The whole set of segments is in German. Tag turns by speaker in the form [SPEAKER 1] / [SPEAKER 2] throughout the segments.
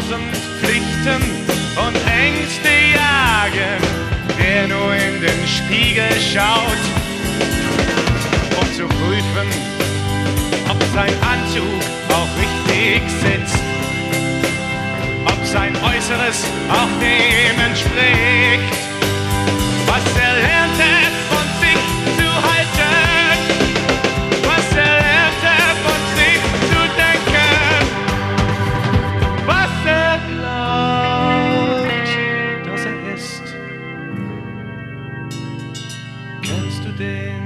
[SPEAKER 1] tausend Pflichten und Ängste jagen, der nur in den Spiegel schaut, um zu prüfen, ob sein Anzug auch richtig sitzt, ob sein Äußeres auch dem entspricht, was er lernte von sich zu halten, was er lernte von sich zu denken, was er glaubt, dass er ist. Kennst du den?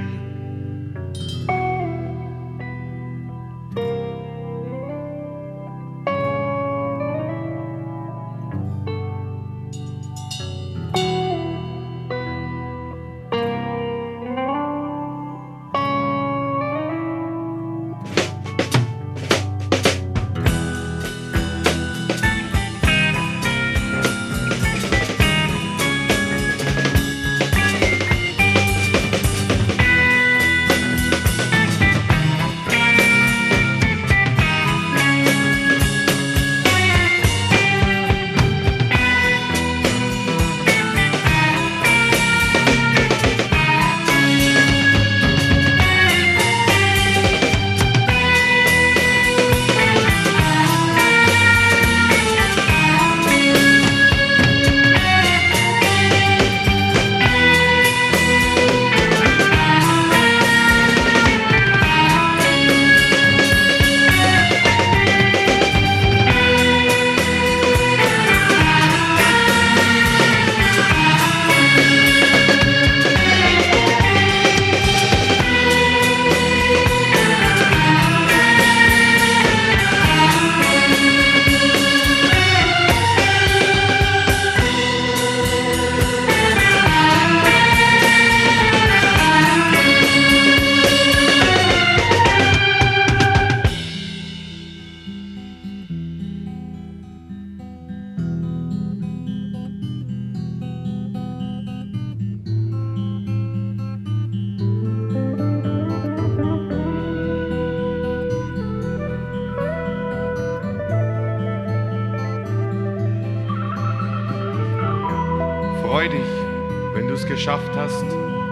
[SPEAKER 1] Freu dich, wenn du es geschafft hast,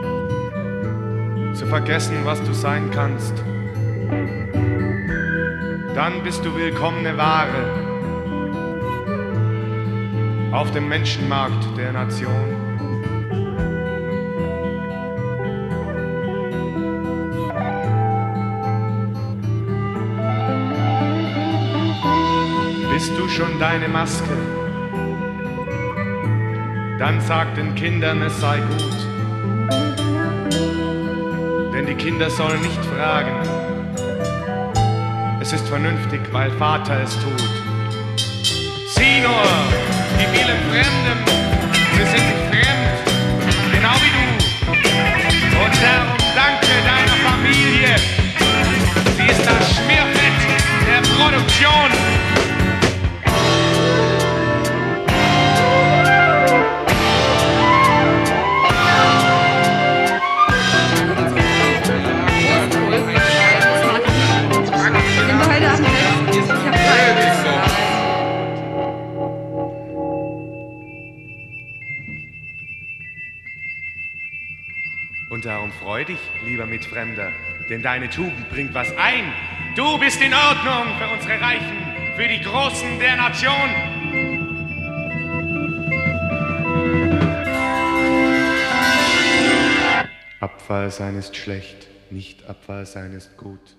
[SPEAKER 1] zu vergessen, was du sein kannst. Dann bist du willkommene Ware auf dem Menschenmarkt der Nation. Bist du schon deine Maske? Dann sag den Kindern, es sei gut. Denn die Kinder sollen nicht fragen. Es ist vernünftig, weil Vater es tut. Sieh nur, die vielen Fremden, sie sind nicht fremd, genau wie du. Und darum danke deiner Familie. Sie ist das Schmierfett der Produktion. Und darum freu dich, lieber Mitfremder, denn deine Tugend bringt was ein. Du bist in Ordnung für unsere Reichen, für die Großen der Nation. Abfall sein ist schlecht, nicht Abfall sein ist gut.